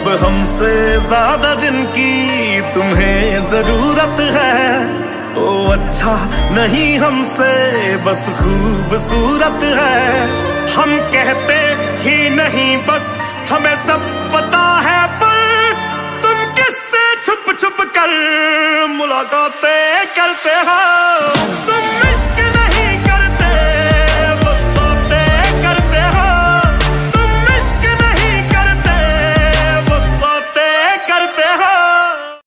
अब हमसे ज्यादा जिनकी तुम्हें जरूरत है, ओ अच्छा नहीं हमसे बस खूबसूरत है। हम कहते ही नहीं बस हमें सब पता है, पर तुम किससे छुप छुप कर मुलाकातें